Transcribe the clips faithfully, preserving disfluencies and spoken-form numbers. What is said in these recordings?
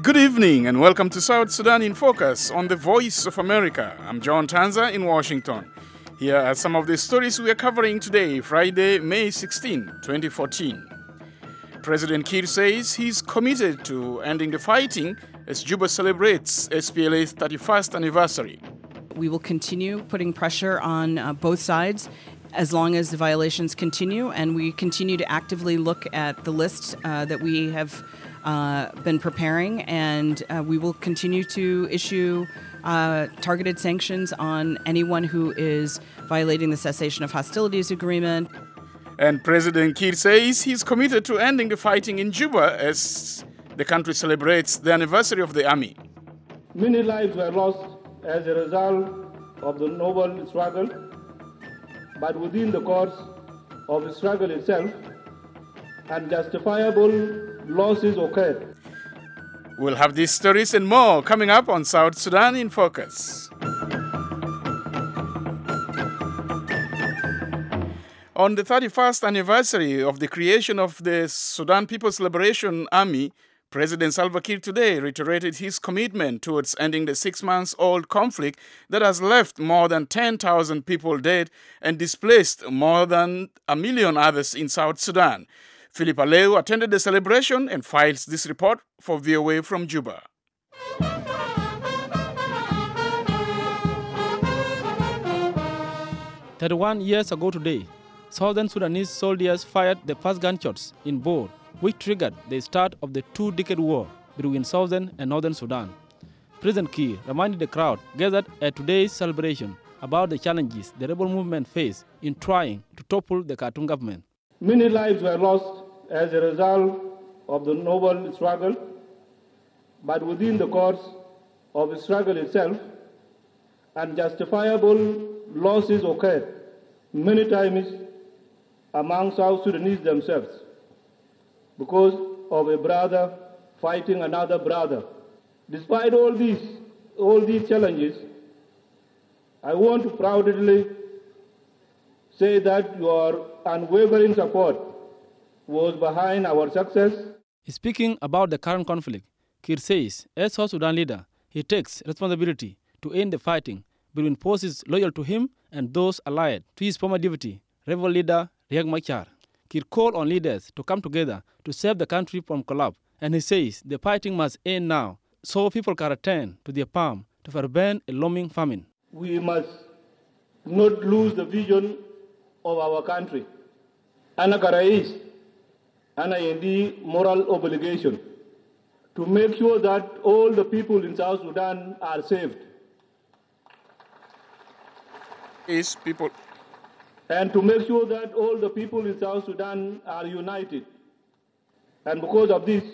Good evening and welcome to South Sudan in Focus on the Voice of America. I'm John Tanza in Washington. Here are some of the stories we are covering today, Friday, May sixteenth, twenty fourteen. President Kiir says he's committed to ending the fighting as Juba celebrates S P L A's thirty-first anniversary. We will continue putting pressure on uh, both sides as long as the violations continue, and we continue to actively look at the list uh, that we have uh, been preparing, and uh, we will continue to issue uh, targeted sanctions on anyone who is violating the cessation of hostilities agreement. And President Kiir says he's committed to ending the fighting in Juba as the country celebrates the anniversary of the army. Many lives were lost as a result of the noble struggle, but within the course of the struggle itself, unjustifiable losses occurred. We'll have these stories and more coming up on South Sudan in Focus. On the thirty-first anniversary of the creation of the Sudan People's Liberation Army, President Salva Kiir today reiterated his commitment towards ending the six-month-old conflict that has left more than ten thousand people dead and displaced more than a million others in South Sudan. Philip Aleu attended the celebration and files this report for V O A from Juba. thirty-one years ago today, Southern Sudanese soldiers fired the first gunshots in Bor, which triggered the start of the two-decade war between Southern and Northern Sudan. President Kiir reminded the crowd gathered at today's celebration about the challenges the rebel movement faced in trying to topple the Khartoum government. Many lives were lost as a result of the noble struggle, but within the course of the struggle itself, unjustifiable losses occurred, many times among South Sudanese themselves, because of a brother fighting another brother. Despite all these, all these challenges, I want to proudly say that your unwavering support was behind our success. Speaking about the current conflict, Kiir says, as South Sudan leader, he takes responsibility to end the fighting between forces loyal to him and those allied to his former deputy, rebel leader Riek Machar. Kiir called on leaders to come together to save the country from collapse, and he says the fighting must end now so people can return to their farm to prevent a looming famine. We must not lose the vision of our country. Ana karais, ana indi moral obligation to make sure that all the people in South Sudan are saved. Is people And to make sure that all the people in South Sudan are united. And because of this,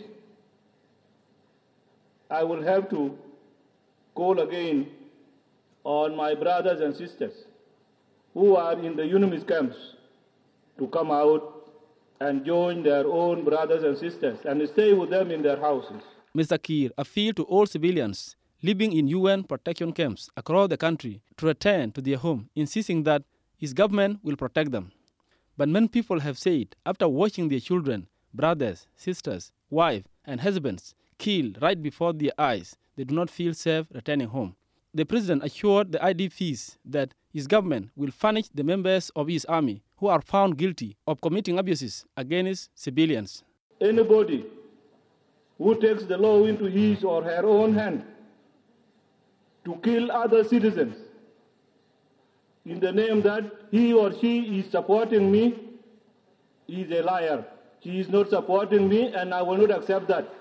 I will have to call again on my brothers and sisters who are in the UNMISS camps to come out and join their own brothers and sisters and stay with them in their houses. Mister Kiir appealed to all civilians living in U N protection camps across the country to return to their home, insisting that his government will protect them. But many people have said, after watching their children, brothers, sisters, wives, and husbands killed right before their eyes, they do not feel safe returning home. The president assured the I D Ps that his government will punish the members of his army who are found guilty of committing abuses against civilians. Anybody who takes the law into his or her own hand to kill other citizens in the name that he or she is supporting me is a liar. She is not supporting me, and I will not accept that.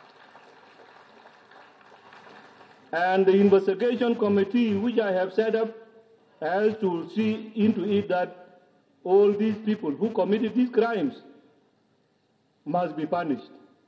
And the investigation committee which I have set up has to see into it that all these people who committed these crimes must be punished.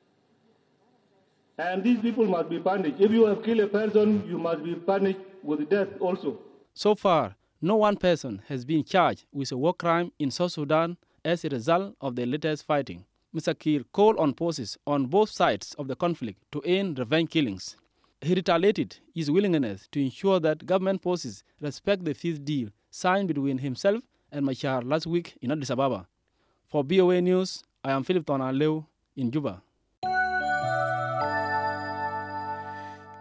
And these people must be punished. If you have killed a person, you must be punished with death also. So far, no one person has been charged with a war crime in South Sudan as a result of the latest fighting. Mister Kiir called on forces on both sides of the conflict to end revenge killings. He retaliated his willingness to ensure that government forces respect the peace deal signed between himself and Machar last week in Addis Ababa. For V O A News, I am Philip Tonaleu in Juba.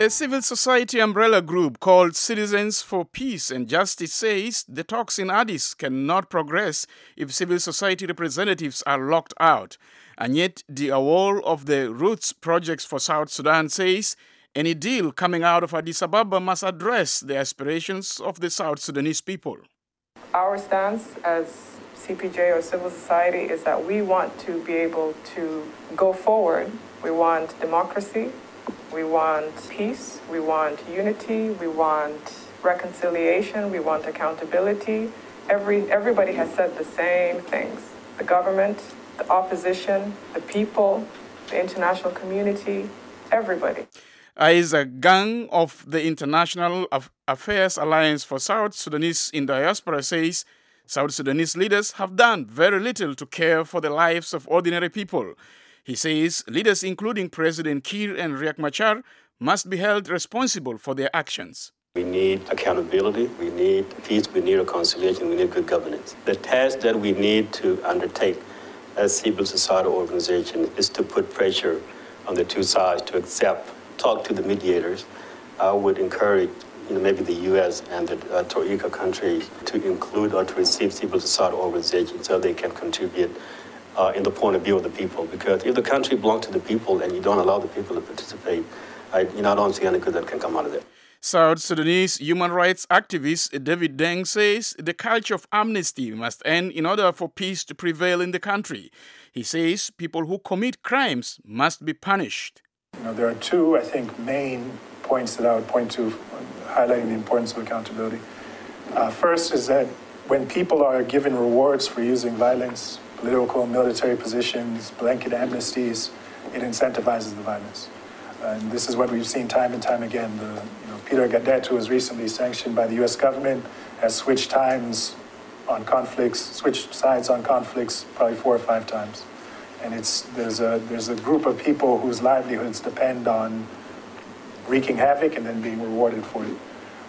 A civil society umbrella group called Citizens for Peace and Justice says the talks in Addis cannot progress if civil society representatives are locked out. And yet, the award of the Roots Projects for South Sudan says any deal coming out of Addis Ababa must address the aspirations of the South Sudanese people. Our stance as C P J or civil society is that we want to be able to go forward. We want democracy. We want peace, we want unity, we want reconciliation, we want accountability. Every, everybody has said the same things. The government, the opposition, the people, the international community, everybody. Isaac Gang of the International Affairs Alliance for South Sudanese in Diaspora says South Sudanese leaders have done very little to care for the lives of ordinary people. He says leaders including President Kiir and Riek Machar must be held responsible for their actions. We need accountability, we need peace, we need reconciliation, we need good governance. The task that we need to undertake as civil society organization is to put pressure on the two sides to accept, talk to the mediators. I would encourage you know, maybe the U S and the uh, Troika countries to include or to receive civil society organizations so they can contribute Uh, in the point of view of the people, because if the country belongs to the people and you don't allow the people to participate, I, you know, I don't see any good that can come out of it. South Sudanese human rights activist David Deng says the culture of amnesty must end in order for peace to prevail in the country. He says people who commit crimes must be punished. You know, there are two, I think, main points that I would point to highlighting the importance of accountability. Uh, first is that when people are given rewards for using violence, political, military positions, blanket amnesties, it incentivizes the violence. And this is what we've seen time and time again. The, you know, Peter Gadet, who was recently sanctioned by the U S government, has switched times on conflicts, switched sides on conflicts probably four or five times. And it's there's a there's a group of people whose livelihoods depend on wreaking havoc and then being rewarded for it.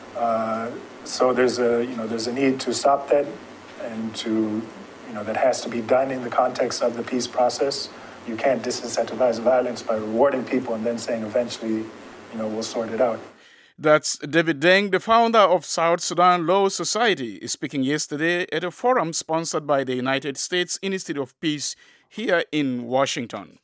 Uh, so there's a you know there's a need to stop that and to You know, that has to be done in the context of the peace process. You can't disincentivize violence by rewarding people and then saying eventually, you know, we'll sort it out. That's David Deng, the founder of South Sudan Law Society, speaking yesterday at a forum sponsored by the United States Institute of Peace here in Washington.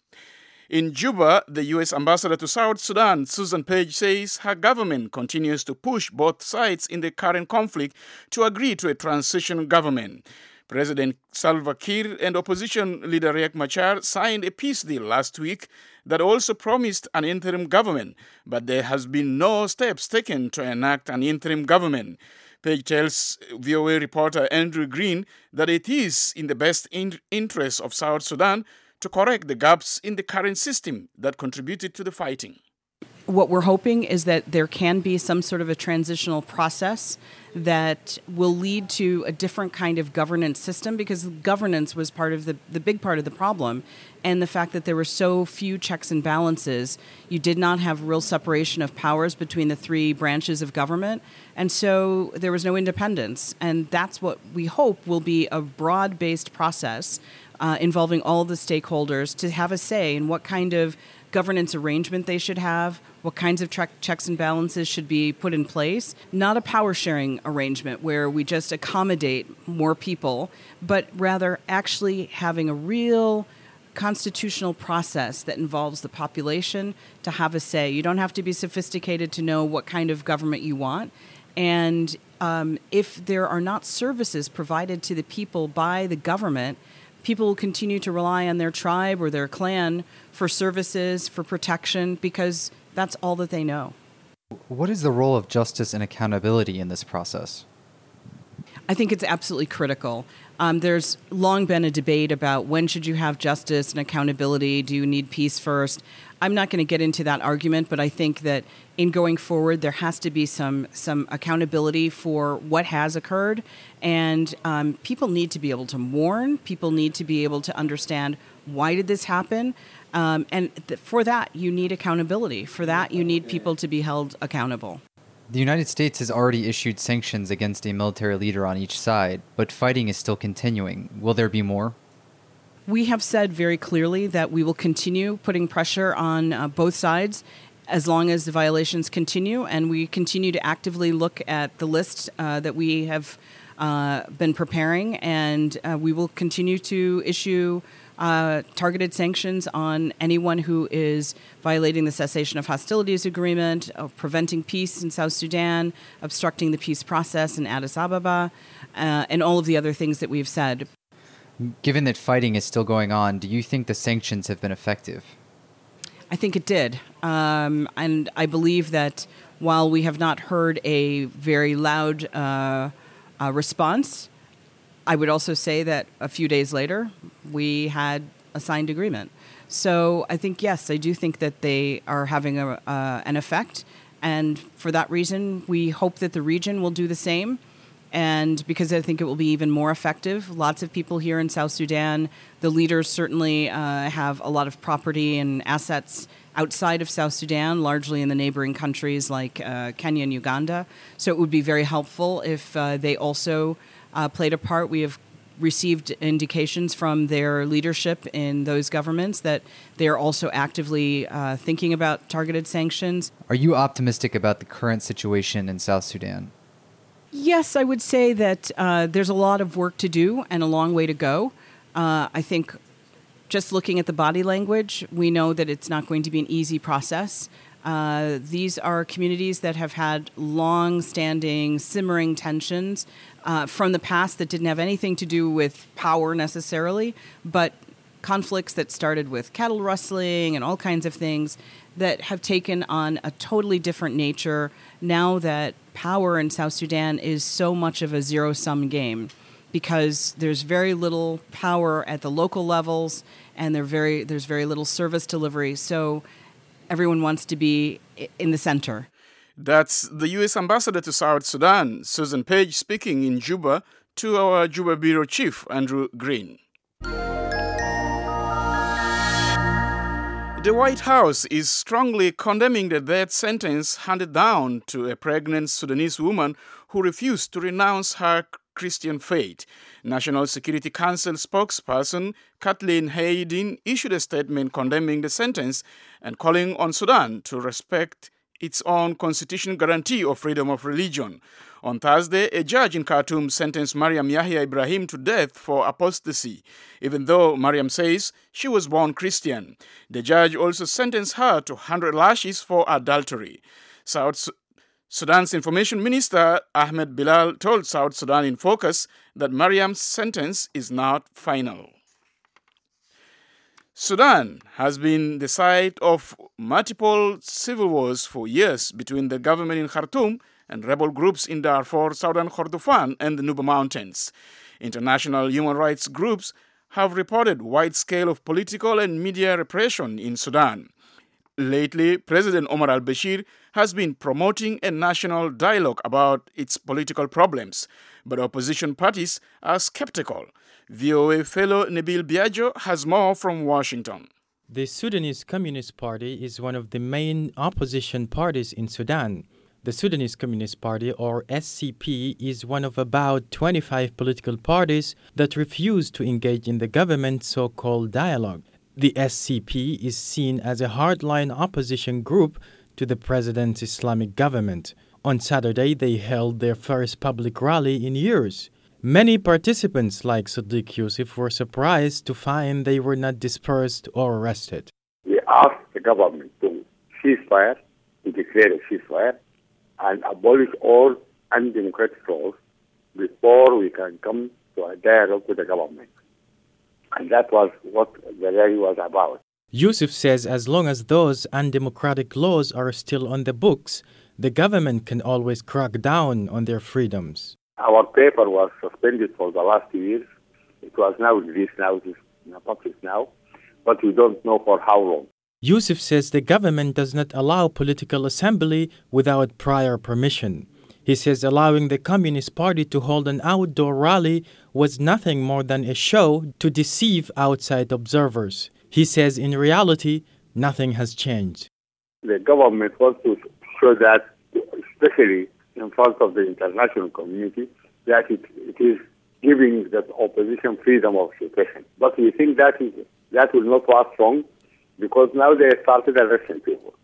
In Juba, the U S ambassador to South Sudan, Susan Page, says her government continues to push both sides in the current conflict to agree to a transition government. President Salva Kiir and opposition leader Riek Machar signed a peace deal last week that also promised an interim government, but there has been no steps taken to enact an interim government. Page tells V O A reporter Andrew Green that it is in the best in- interest of South Sudan to correct the gaps in the current system that contributed to the fighting. What we're hoping is that there can be some sort of a transitional process that will lead to a different kind of governance system, because governance was part of the, the big part of the problem. And the fact that there were so few checks and balances, you did not have real separation of powers between the three branches of government. And so there was no independence. And that's what we hope will be a broad-based process uh, involving all the stakeholders to have a say in what kind of governance arrangement they should have, what kinds of tre- checks and balances should be put in place. Not a power-sharing arrangement where we just accommodate more people, but rather actually having a real constitutional process that involves the population to have a say. You don't have to be sophisticated to know what kind of government you want. And um, if there are not services provided to the people by the government, people will continue to rely on their tribe or their clan for services, for protection, because that's all that they know. What is the role of justice and accountability in this process? I think it's absolutely critical. Um, there's long been a debate about when should you have justice and accountability? Do you need peace first? I'm not going to get into that argument, but I think that in going forward, there has to be some some accountability for what has occurred. And um, people need to be able to mourn. People need to be able to understand, why did this happen? Um, and th- for that, you need accountability. For that, you need people to be held accountable. The United States has already issued sanctions against a military leader on each side, but fighting is still continuing. Will there be more? We have said very clearly that we will continue putting pressure on uh, both sides, as long as the violations continue, and we continue to actively look at the list uh, that we have uh, been preparing, and uh, we will continue to issue uh, targeted sanctions on anyone who is violating the cessation of hostilities agreement, uh, preventing peace in South Sudan, obstructing the peace process in Addis Ababa, uh, and all of the other things that we've said. Given that fighting is still going on, do you think the sanctions have been effective? I think it did. Um, and I believe that while we have not heard a very loud uh, uh, response, I would also say that a few days later, we had a signed agreement. So I think, yes, I do think that they are having a, uh, an effect. And for that reason, we hope that the region will do the same. And because I think it will be even more effective. Lots of people here in South Sudan, the leaders certainly uh, have a lot of property and assets outside of South Sudan, largely in the neighboring countries like uh, Kenya and Uganda. So it would be very helpful if uh, they also uh, played a part. We have received indications from their leadership in those governments that they are also actively uh, thinking about targeted sanctions. Are you optimistic about the current situation in South Sudan? Yes, I would say that uh, there's a lot of work to do and a long way to go. Uh, I think just looking at the body language, we know that it's not going to be an easy process. Uh, these are communities that have had long-standing, simmering tensions uh, from the past that didn't have anything to do with power necessarily, but conflicts that started with cattle rustling and all kinds of things that have taken on a totally different nature now that power in South Sudan is so much of a zero-sum game, because there's very little power at the local levels and there very, there's very little service delivery. So everyone wants to be in the center. That's the U S Ambassador to South Sudan, Susan Page, speaking in Juba to our Juba Bureau Chief, Andrew Green. The White House is strongly condemning the death sentence handed down to a pregnant Sudanese woman who refused to renounce her Christian faith. National Security Council spokesperson Kathleen Hayden issued a statement condemning the sentence and calling on Sudan to respect its own constitutional guarantee of freedom of religion. On Thursday, a judge in Khartoum sentenced Mariam Yahya Ibrahim to death for apostasy, even though Mariam says she was born Christian. The judge also sentenced her to one hundred lashes for adultery. South Sudan's Information Minister Ahmed Bilal told South Sudan in Focus that Mariam's sentence is not final. Sudan has been the site of multiple civil wars for years between the government in Khartoum and rebel groups in Darfur, southern Kordofan, and the Nuba Mountains. International human rights groups have reported wide scale of political and media repression in Sudan. Lately, President Omar al-Bashir has been promoting a national dialogue about its political problems, but opposition parties are skeptical. V O A fellow Nabil Biagio has more from Washington. The Sudanese Communist Party is one of the main opposition parties in Sudan. The Sudanese Communist Party, or S C P, is one of about twenty-five political parties that refuse to engage in the government's so-called dialogue. The S C P is seen as a hardline opposition group to the president's Islamic government. On Saturday, they held their first public rally in years. Many participants, like Sadiq Yusuf, were surprised to find they were not dispersed or arrested. We asked the government to cease fire, to declare a ceasefire, and abolish all undemocratic laws before we can come to a dialogue with the government. And that was what the rally was about. Yusuf says as long as those undemocratic laws are still on the books, the government can always crack down on their freedoms. Our paper was suspended for the last two years. It was now released now, it is published now, but we don't know for how long. Yusuf says the government does not allow political assembly without prior permission. He says allowing the Communist Party to hold an outdoor rally was nothing more than a show to deceive outside observers. He says in reality, nothing has changed. The government wants to show that, especially in front of the international community, that it, it is giving the opposition freedom of expression. But we think that is, that will not last long, because now they started arresting people.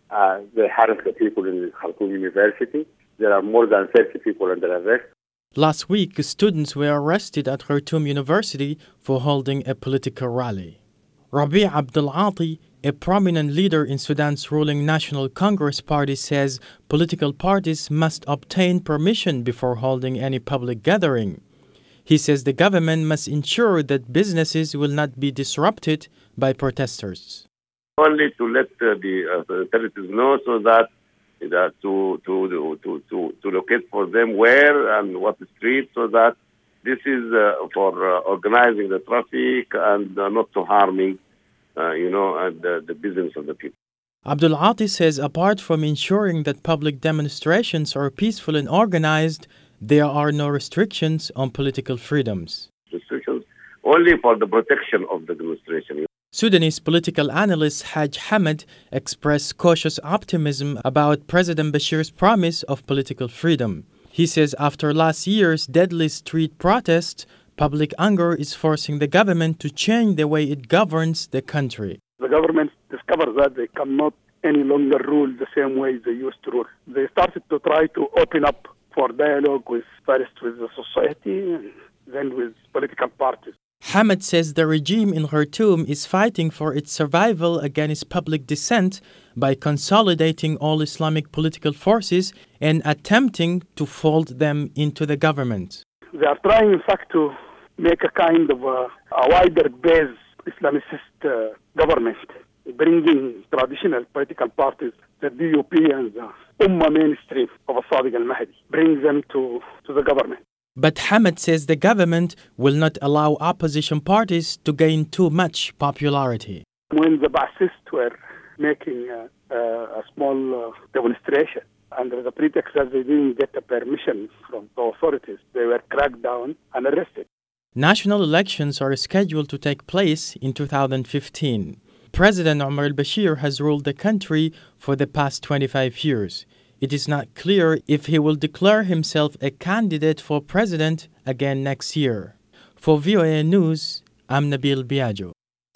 Uh, they harass the people in the Khartoum University. There are more than thirty people under arrest. Last week, students were arrested at Khartoum University for holding a political rally. Rabi' Abdul Ati, a prominent leader in Sudan's ruling National Congress Party, says political parties must obtain permission before holding any public gathering. He says the government must ensure that businesses will not be disrupted by protesters. Only to let uh, the uh, authorities know so that uh, to, to, to, to, to locate for them where and what street, so that this is uh, for uh, organizing the traffic and uh, not to harming, uh, you know, uh, the, the business of the people. Abdul Ati says apart from ensuring that public demonstrations are peaceful and organized, there are no restrictions on political freedoms. Restrictions only for the protection of the demonstration. Sudanese political analyst Haj Hamad expressed cautious optimism about President Bashir's promise of political freedom. He says after last year's deadly street protests, public anger is forcing the government to change the way it governs the country. The government discovered that they cannot any longer rule the same way they used to rule. They started to try to open up for dialogue with first with the society and then with political parties. Hamad says the regime in Khartoum is fighting for its survival against public dissent by consolidating all Islamic political forces and attempting to fold them into the government. They are trying, in fact, to make a kind of a, a wider-based Islamicist uh, government, bringing traditional political parties, the D U P and the Ummah mainstream of Sadiq al-Mahdi, bring them to, to the government. But Hamad says the government will not allow opposition parties to gain too much popularity. When the Baathists were making a, a, a small uh, demonstration, under the pretext that they didn't get a permission from the authorities, they were cracked down and arrested. National elections are scheduled to take place in two thousand fifteen. President Omar al-Bashir has ruled the country for the past twenty-five years. It is not clear if he will declare himself a candidate for president again next year. For V O A News, I'm Nabil Biagio.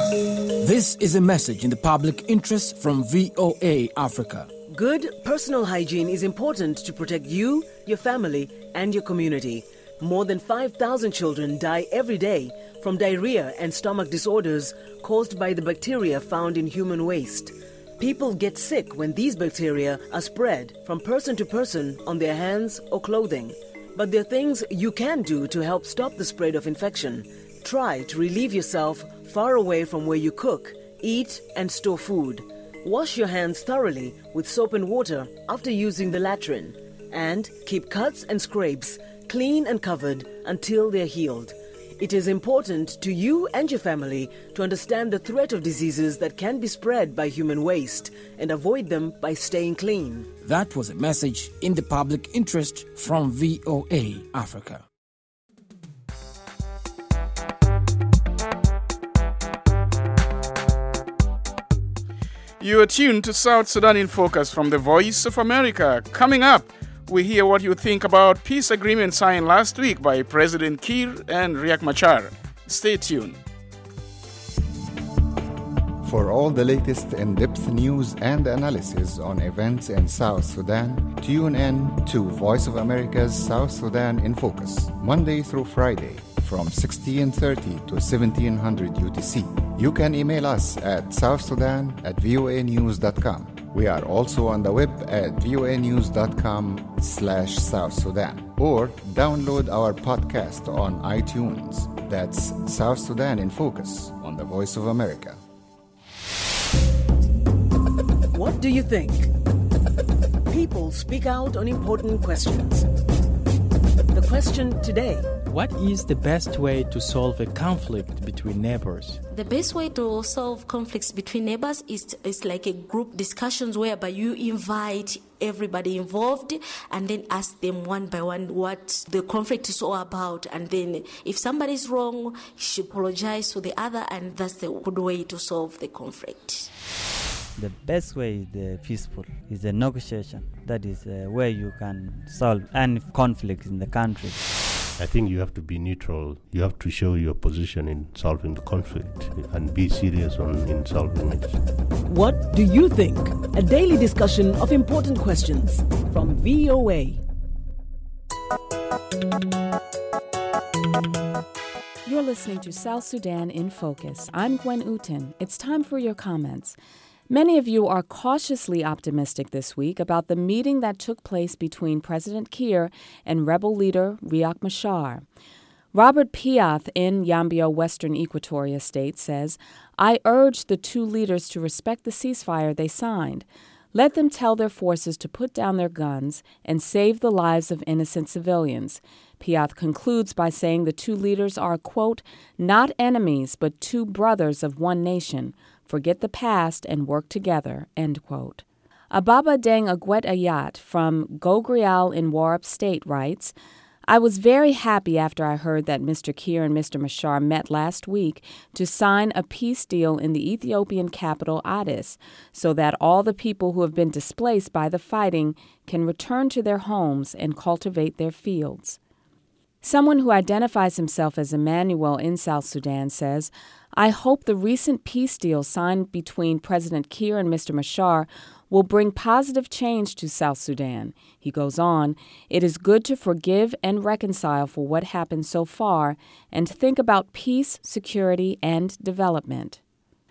This is a message in the public interest from V O A Africa. Good personal hygiene is important to protect you, your family, and your community. More than five thousand children die every day from diarrhea and stomach disorders caused by the bacteria found in human waste. People get sick when these bacteria are spread from person to person on their hands or clothing. But there are things you can do to help stop the spread of infection. Try to relieve yourself far away from where you cook, eat, and store food. Wash your hands thoroughly with soap and water after using the latrine. And keep cuts and scrapes clean and covered until they're healed. It is important to you and your family to understand the threat of diseases that can be spread by human waste and avoid them by staying clean. That was a message in the public interest from V O A Africa. You are tuned to South Sudan in Focus from the Voice of America. Coming up, we hear what you think about peace agreement signed last week by President Kiir and Riek Machar. Stay tuned. For all the latest in-depth news and analysis on events in South Sudan, tune in to Voice of America's South Sudan in Focus, Monday through Friday from sixteen thirty to seventeen hundred U T C. You can email us at southsudan at voa news dot com. We are also on the web at voa news dot com slash South Sudan, or download our podcast on iTunes. That's South Sudan in Focus on the Voice of America. What do you think? People speak out on important questions. The question today: what is the best way to solve a conflict between neighbors? The best way to solve conflicts between neighbors is, is like a group discussions whereby you invite everybody involved and then ask them one by one what the conflict is all about. And then if somebody is wrong, you should apologize to the other, and that's the good way to solve the conflict. The best way is the peaceful, is the negotiation. That is uh, where you can solve any conflict in the country. I think you have to be neutral. You have to show your position in solving the conflict and be serious on in solving it. What do you think? A daily discussion of important questions from V O A. You're listening to South Sudan in Focus. I'm Gwen Uten. It's time for your comments. Many of you are cautiously optimistic this week about the meeting that took place between President Kiir and rebel leader Riek Machar. Robert Piath in Yambio, Western Equatoria State says, I urge the two leaders to respect the ceasefire they signed. Let them tell their forces to put down their guns and save the lives of innocent civilians. Piath concludes by saying the two leaders are, quote, not enemies, but two brothers of one nation. Forget the past and work together, end quote. Ababa Deng Agwet Ayat from Gogrial in Warrap State writes, I was very happy after I heard that Mister Kiir and Mister Machar met last week to sign a peace deal in the Ethiopian capital Addis so that all the people who have been displaced by the fighting can return to their homes and cultivate their fields. Someone who identifies himself as Emmanuel in South Sudan says, I hope the recent peace deal signed between President Kiir and Mister Machar will bring positive change to South Sudan. He goes on, it is good to forgive and reconcile for what happened so far and to think about peace, security, and development.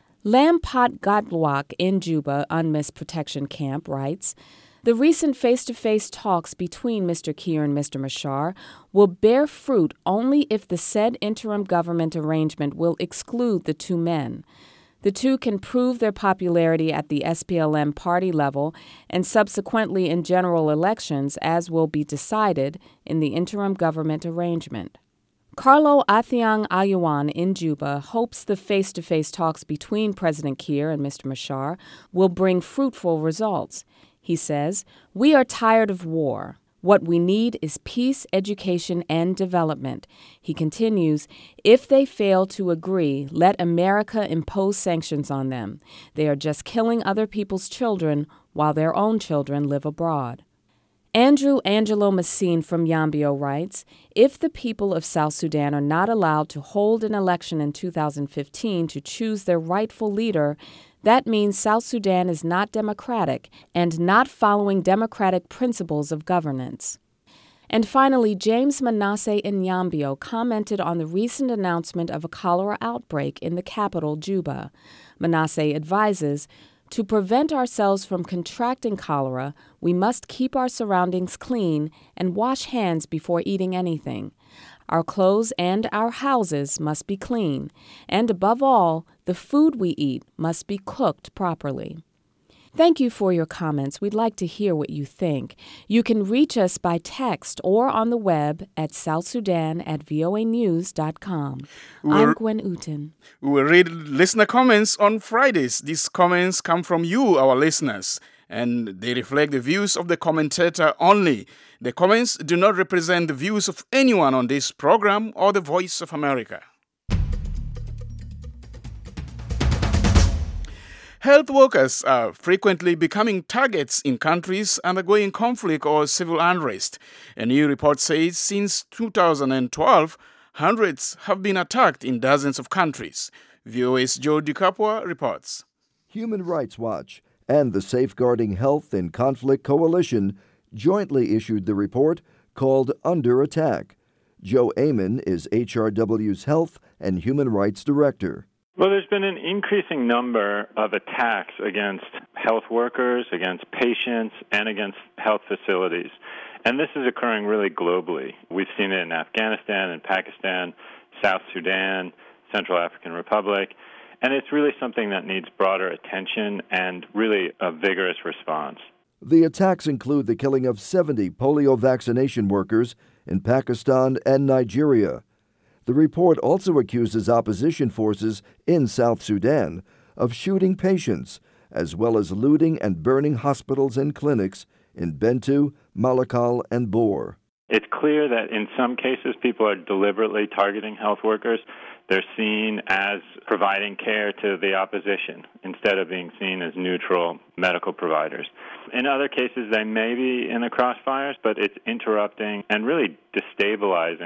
Lampat Gatluak in Juba, UNMISS Protection Camp, writes, the recent face-to-face talks between Mister Kiir and Mister Machar will bear fruit only if the said interim government arrangement will exclude the two men. The two can prove their popularity at the S P L M party level and subsequently in general elections, as will be decided in the interim government arrangement. Carlo Athiang Ayuan in Juba hopes the face-to-face talks between President Kiir and Mister Machar will bring fruitful results. He says, we are tired of war. What we need is peace, education, and development. He continues, if they fail to agree, let America impose sanctions on them. They are just killing other people's children while their own children live abroad. Andrew Angelo Massine from Yambio writes, if the people of South Sudan are not allowed to hold an election in two thousand fifteen to choose their rightful leader, that means South Sudan is not democratic and not following democratic principles of governance. And finally, James Manasseh in Yambio commented on the recent announcement of a cholera outbreak in the capital, Juba. Manasseh advises, to prevent ourselves from contracting cholera, we must keep our surroundings clean and wash hands before eating anything. Our clothes and our houses must be clean, and above all, the food we eat must be cooked properly. Thank you for your comments. We'd like to hear what you think. You can reach us by text or on the web at south sudan at voa news dot com. I'm Gwen Uten. We will read listener comments on Fridays. These comments come from you, our listeners, and they reflect the views of the commentator only. The comments do not represent the views of anyone on this program or the Voice of America. Health workers are frequently becoming targets in countries undergoing conflict or civil unrest. A new report says since two thousand twelve, hundreds have been attacked in dozens of countries. V O A's Joe DiCapua reports. Human Rights Watch and the Safeguarding Health in Conflict Coalition jointly issued the report called Under Attack. Joe Amon is H R W's Health and Human Rights Director. Well, there's been an increasing number of attacks against health workers, against patients, and against health facilities. And this is occurring really globally. We've seen it in Afghanistan and Pakistan, South Sudan, Central African Republic. And it's really something that needs broader attention and really a vigorous response. The attacks include the killing of seventy polio vaccination workers in Pakistan and Nigeria. The report also accuses opposition forces in South Sudan of shooting patients, as well as looting and burning hospitals and clinics in Bentiu, Malakal, and Bor. It's clear that in some cases people are deliberately targeting health workers. They're seen as providing care to the opposition instead of being seen as neutral medical providers. In other cases, they may be in the crossfires, but it's interrupting and really destabilizing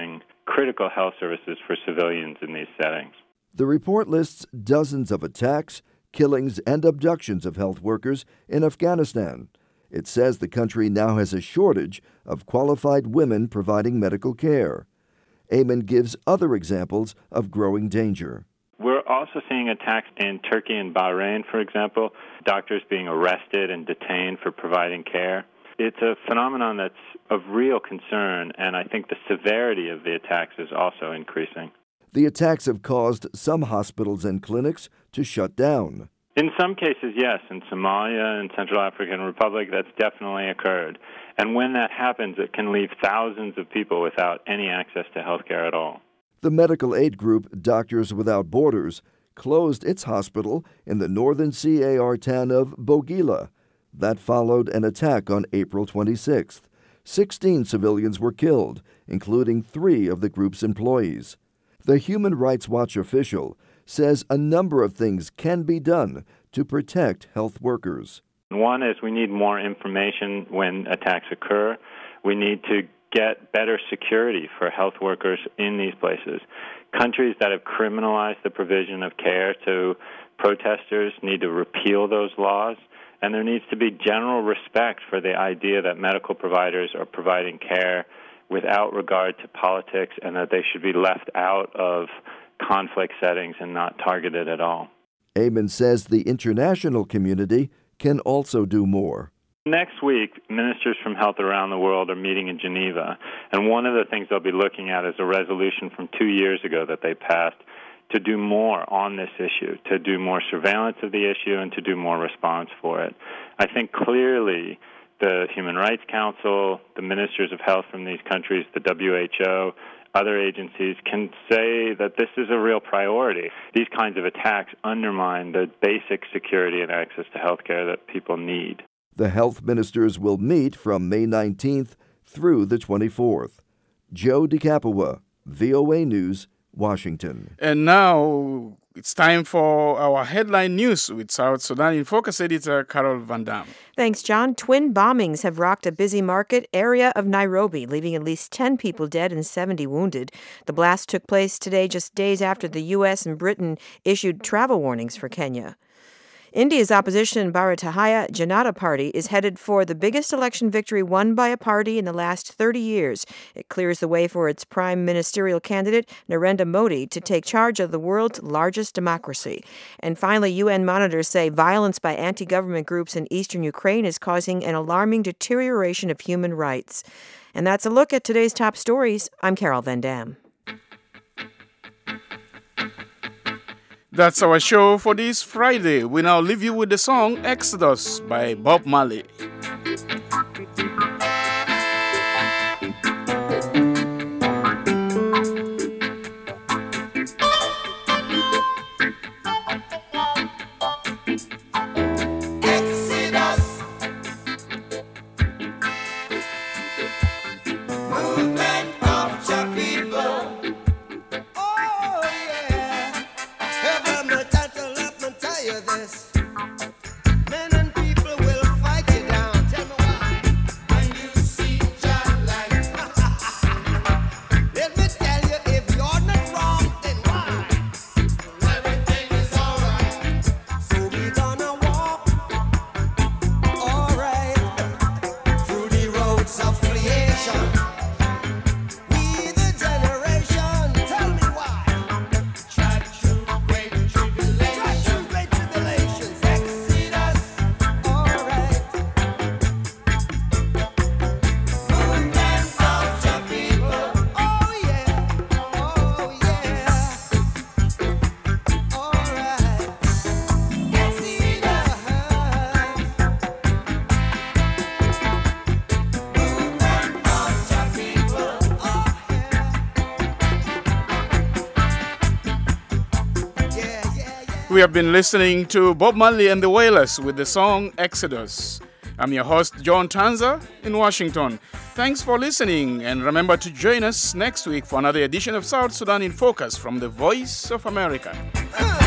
critical health services for civilians in these settings. The report lists dozens of attacks, killings, and abductions of health workers in Afghanistan. It says the country now has a shortage of qualified women providing medical care. Ayman gives other examples of growing danger. We're also seeing attacks in Turkey and Bahrain, for example, doctors being arrested and detained for providing care. It's a phenomenon that's of real concern, and I think the severity of the attacks is also increasing. The attacks have caused some hospitals and clinics to shut down. In some cases, yes. In Somalia and Central African Republic, that's definitely occurred. And when that happens, it can leave thousands of people without any access to health care at all. The medical aid group Doctors Without Borders closed its hospital in the northern C A R town of Bogila. That followed an attack on April twenty-sixth. Sixteen civilians were killed, including three of the group's employees. The Human Rights Watch official says a number of things can be done to protect health workers. One is we need more information when attacks occur. We need to get better security for health workers in these places. Countries that have criminalized the provision of care to protesters need to repeal those laws, and there needs to be general respect for the idea that medical providers are providing care without regard to politics and that they should be left out of conflict settings and not targeted at all. Ayman says the international community can also do more. Next week, ministers from health around the world are meeting in Geneva, and one of the things they'll be looking at is a resolution from two years ago that they passed to do more on this issue, to do more surveillance of the issue and to do more response for it. I think clearly the Human Rights Council, the ministers of health from these countries, the W H O, other agencies can say that this is a real priority. These kinds of attacks undermine the basic security and access to health care that people need. The health ministers will meet from May nineteenth through the twenty-fourth. Joe DeCapua, V O A News, Washington. And now it's time for our headline news with South Sudan in Focus editor Carol Van Dam. Thanks, John. Twin bombings have rocked a busy market area of Nairobi, leaving at least ten people dead and seventy wounded. The blast took place today, just days after the U S and Britain issued travel warnings for Kenya. India's opposition Bharatiya Janata Party is headed for the biggest election victory won by a party in the last thirty years. It clears the way for its prime ministerial candidate, Narendra Modi, to take charge of the world's largest democracy. And finally, U N monitors say violence by anti-government groups in eastern Ukraine is causing an alarming deterioration of human rights. And that's a look at today's top stories. I'm Carol Van Dam. That's our show for this Friday. We now leave you with the song Exodus by Bob Marley. We have been listening to Bob Marley and the Wailers with the song Exodus. I'm your host, John Tanza, in Washington. Thanks for listening, and remember to join us next week for another edition of South Sudan in Focus from the Voice of America.